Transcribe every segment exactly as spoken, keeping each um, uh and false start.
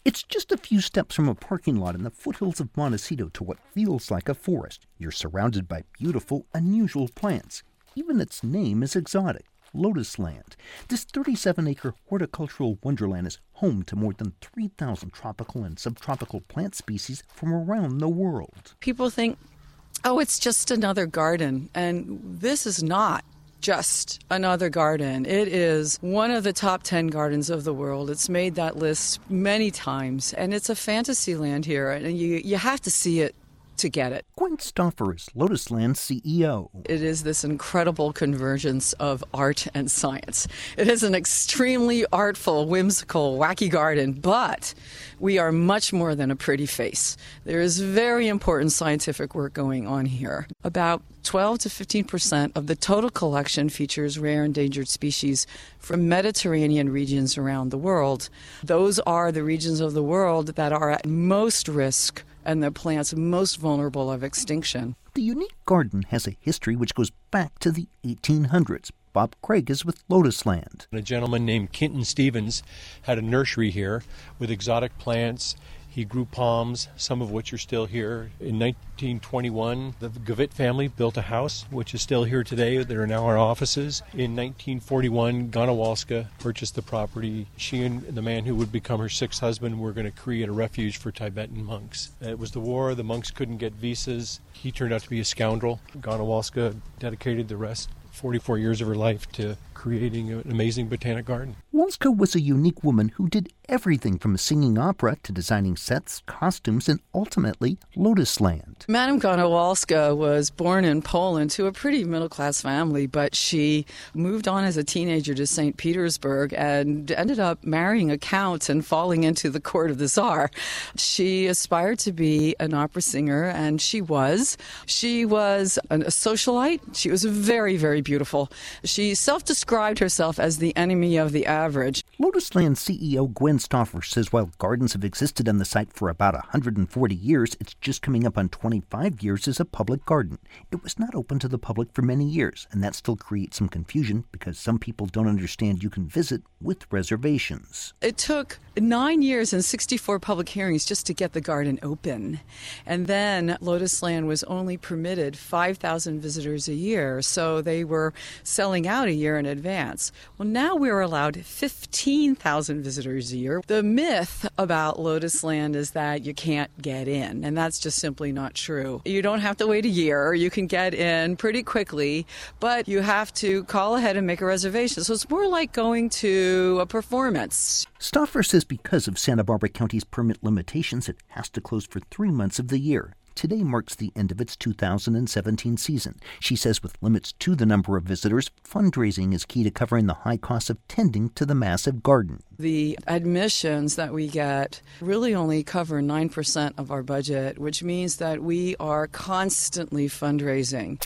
It's just a few steps from a parking lot in the foothills of Montecito to what feels like a forest. You're surrounded by beautiful, unusual plants. Even its name is exotic, Lotus Land. This thirty-seven acre horticultural wonderland is home to more than three thousand tropical and subtropical plant species from around the world. People think, oh, it's just another garden, and this is not just another garden. It is one of the top ten gardens of the world. It's made that list many times, and it's a fantasy land here, and you, you have to see it to get it. Gwen Stauffer is Lotus Land's C E O. It is this incredible convergence of art and science. It is an extremely artful, whimsical, wacky garden, but we are much more than a pretty face. There is very important scientific work going on here. About twelve to fifteen percent of the total collection features rare endangered species from Mediterranean regions around the world. Those are the regions of the world that are at most risk and the plants most vulnerable of extinction. The unique garden has a history which goes back to the eighteen hundreds. Bob Craig is with Lotus Land. A gentleman named Kenton Stevens had a nursery here with exotic plants. He grew palms, some of which are still here. In nineteen twenty-one, the Gavitt family built a house, which is still here today. There are now our offices. In nineteen forty-one, Ganawalska purchased the property. She and the man who would become her sixth husband were going to create a refuge for Tibetan monks. It was the war. The monks couldn't get visas. He turned out to be a scoundrel. Ganawalska dedicated the rest, forty-four years of her life, to creating an amazing botanic garden. Walska was a unique woman who did everything from singing opera to designing sets, costumes, and ultimately Lotus Land. Madame Ganawalska was born in Poland to a pretty middle-class family, but she moved on as a teenager to Saint Petersburg and ended up marrying a count and falling into the court of the Tsar. She aspired to be an opera singer, and she was. She was an, a socialite. She was very, very beautiful. She self-described herself as the enemy of the average. Lotus Land C E O Gwen Stauffer says while gardens have existed on the site for about one hundred forty years, it's just coming up on twenty-five years as a public garden. It was not open to the public for many years, and that still creates some confusion because some people don't understand you can visit with reservations. It took nine years and sixty-four public hearings just to get the garden open. And then Lotus Land was only permitted five thousand visitors a year, so they were selling out a year in advance. Well, now we're allowed fifteen thousand visitors a year. The myth about Lotus Land is that you can't get in, and that's just simply not true. You don't have to wait a year. You can get in pretty quickly, but you have to call ahead and make a reservation. So it's more like going to a performance. Stauffer says because of Santa Barbara County's permit limitations, it has to close for three months of the year. Today marks the end of its two thousand seventeen season. She says with limits to the number of visitors, fundraising is key to covering the high costs of tending to the massive garden. The admissions that we get really only cover nine percent of our budget, which means that we are constantly fundraising.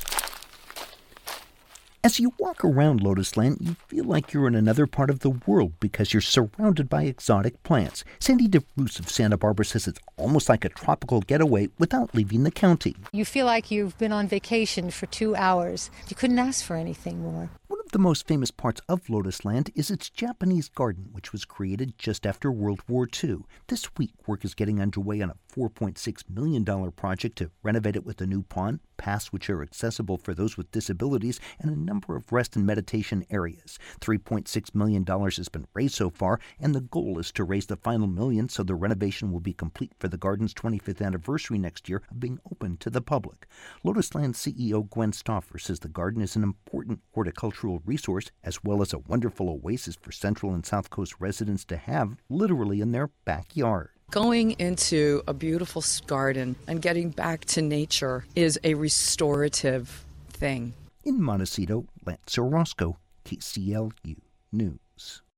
As you walk around Lotus Land, you feel like you're in another part of the world because you're surrounded by exotic plants. Sandy DeBruce of Santa Barbara says it's almost like a tropical getaway without leaving the county. You feel like you've been on vacation for two hours. You couldn't ask for anything more. One of the most famous parts of Lotus Land is its Japanese garden, which was created just after World War Two. This week, work is getting underway on a four point six million dollars project to renovate it with a new pond, paths which are accessible for those with disabilities, and a number of rest and meditation areas. three point six million dollars has been raised so far, and the goal is to raise the final million so the renovation will be complete for the garden's twenty-fifth anniversary next year of being open to the public. Lotus Land C E O Gwen Stauffer says the garden is an important horticultural resource as well as a wonderful oasis for Central and South Coast residents to have literally in their backyard. Going into a beautiful garden and getting back to nature is a restorative thing. In Montecito, Lance Orozco, K C L U News.